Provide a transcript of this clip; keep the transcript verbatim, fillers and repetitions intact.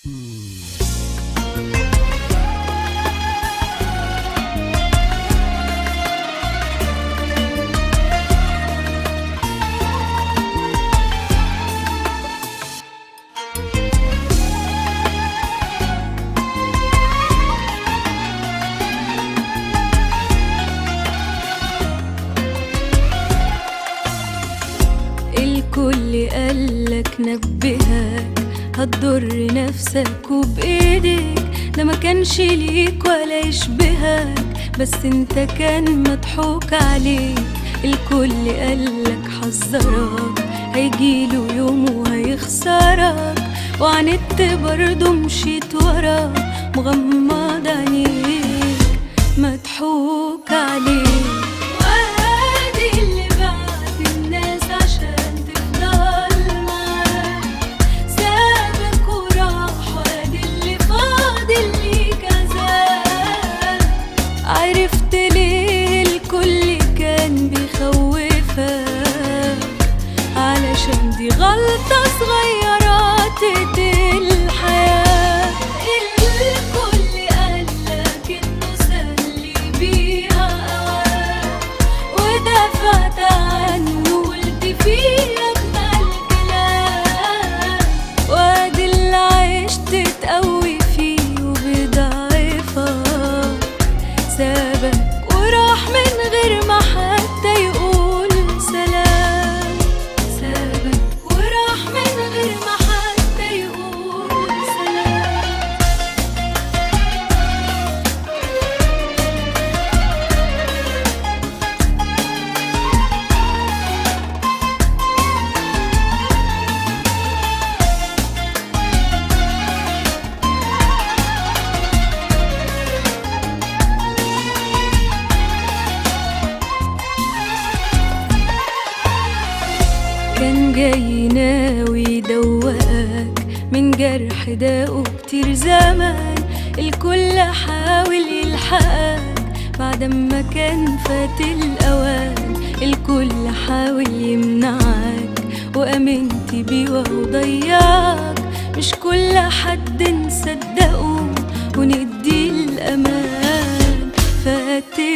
الكل قالك نبهك هتضر نفسك وبإيدك، ده ما كانش ليك ولا يشبهك، بس انت كان مضحوك عليك. الكل قالك حذرك هيجيله يوم وهيخسرك، وعندت برضه مشيت ورا مغمض عينيك مضحوك عليك. عرفت ليه الكل كان بيخوفك، علشان دي غلطة صغيرة تقتل الحياة. الكل قالك انه سلي بيها أوقات، ودافعت عنه وقلت فيه أجمل كلام، وادي اللي عشت تقوي فيه وبضعفك سابك وراح من غير ما حتى يقول سلام. سابك وراح من غير ما حتى يقول سلام. كان جاي ناوي يدوقك من جرح داقه كتير زمان، الكل حاول يلحقك بعد ما كان فات الأوان. الكل حاول يمنعك وأمنت بيه وهو ضيعك، مش كل حد نصدقه وندي الأمان. فات